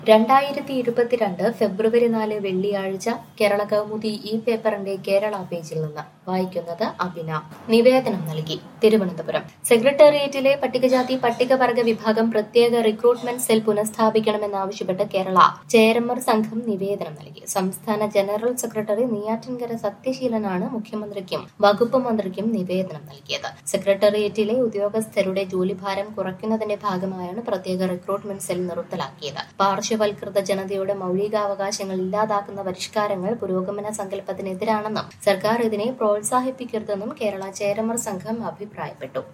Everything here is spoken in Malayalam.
2022 ഫെബ്രുവരി 4 വെള്ളിയാഴ്ച കേരള കൗമുദി ഈ പേപ്പറിന്റെ കേരള പേജിൽ നിന്ന് വായിക്കുന്നത് അഭിന. നിവേദനം നൽകി തിരുവനന്തപുരം. സെക്രട്ടേറിയറ്റിലെ പട്ടികജാതി പട്ടികവർഗ വിഭാഗം പ്രത്യേക റിക്രൂട്ട്മെന്റ് സെൽ പുനഃസ്ഥാപിക്കണമെന്നാവശ്യപ്പെട്ട് കേരള ചേരമ്മർ സംഘം നിവേദനം നൽകി. സംസ്ഥാന ജനറൽ സെക്രട്ടറി നെയ്യാറ്റിൻകര സത്യശീലനാണ് മുഖ്യമന്ത്രിക്കും വകുപ്പ് മന്ത്രിക്കും നിവേദനം നൽകിയത്. സെക്രട്ടേറിയറ്റിലെ ഉദ്യോഗസ്ഥരുടെ ജോലിഭാരം കുറയ്ക്കുന്നതിന്റെ ഭാഗമായാണ് പ്രത്യേക റിക്രൂട്ട്മെന്റ് സെൽ നിർത്തലാക്കിയത്. പാർശ്വവൽകൃത ജനതയുടെ മൗലികാവകാശങ്ങൾ ഇല്ലാതാക്കുന്ന പരിഷ്കാരങ്ങൾ പുരോഗമന സങ്കല്പത്തിനെതിരാണെന്നും സർക്കാർ ഇതിനെ പ്രോത്സാഹിപ്പിക്കരുതെന്നും കേരള ചേരമ്മർ സംഘം അഭിപ്രായപ്പെട്ടു.